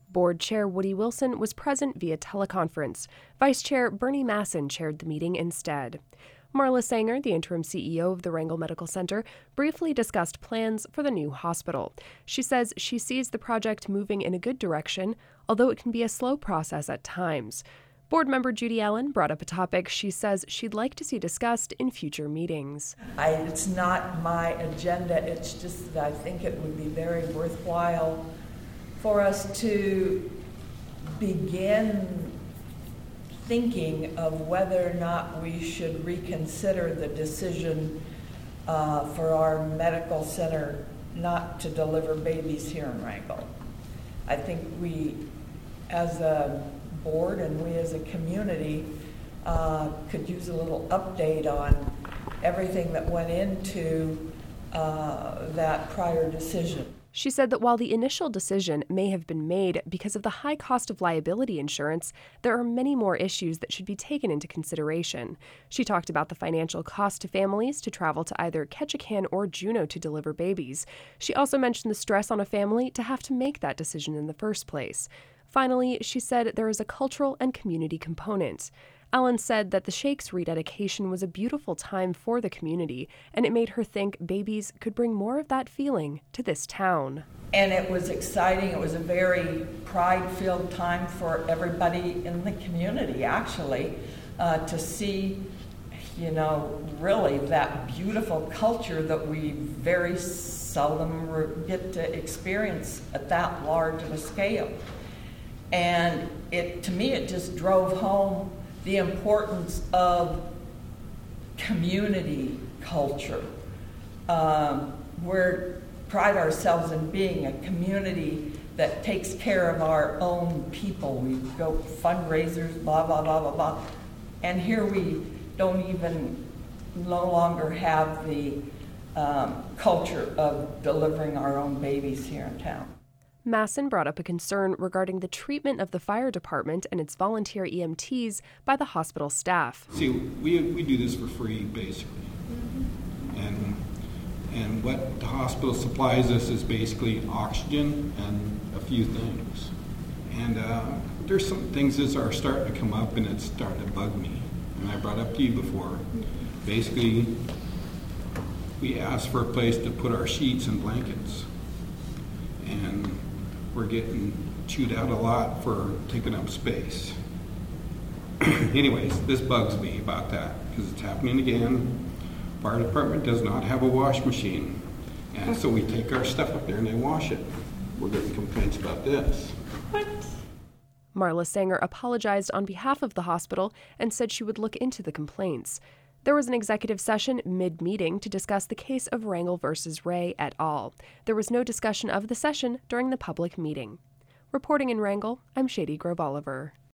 Board Chair Woody Wilson was present via teleconference. Vice Chair Bernie Masson chaired the meeting instead. Marla Sanger, the interim CEO of the Wrangell Medical Center, briefly discussed plans for the new hospital. She says she sees the project moving in a good direction, although it can be a slow process at times. Board member Judy Allen brought up a topic she says she'd like to see discussed in future meetings. It's not my agenda, it's just that I think it would be very worthwhile for us to begin thinking of whether or not we should reconsider the decision for our medical center not to deliver babies here in Wrangell. I think we, as a board and we as a community, could use a little update on everything that went into that prior decision. She said that while the initial decision may have been made because of the high cost of liability insurance, there are many more issues that should be taken into consideration. She talked about the financial cost to families to travel to either Ketchikan or Juneau to deliver babies. She also mentioned the stress on a family to have to make that decision in the first place. Finally, she said there is a cultural and community component. Allen said that the Shakes rededication was a beautiful time for the community, and it made her think babies could bring more of that feeling to this town. And it was exciting. It was a very pride-filled time for everybody in the community, actually, to see, really that beautiful culture that we very seldom get to experience at that large of a scale. And to me, it just drove home the importance of community culture. We pride ourselves in being a community that takes care of our own people. We go fundraisers, blah, blah, blah, blah, blah. And here we don't even no longer have the culture of delivering our own babies here in town. Masson brought up a concern regarding the treatment of the fire department and its volunteer EMTs by the hospital staff. See, we do this for free, basically. And what the hospital supplies us is basically oxygen and a few things. And there's some things that are starting to come up, and it's starting to bug me. And I brought up to you before. Basically, we asked for a place to put our sheets and blankets. And we're getting chewed out a lot for taking up space. Anyways, this bugs me about that because it's happening again. Fire department does not have a wash machine. And so we take our stuff up there and they wash it. We're getting complaints about this. What? Marla Sanger apologized on behalf of the hospital and said she would look into the complaints. There was an executive session mid-meeting to discuss the case of Wrangell versus Ray et al. There was no discussion of the session during the public meeting. Reporting in Wrangell, I'm Shady Grove Oliver.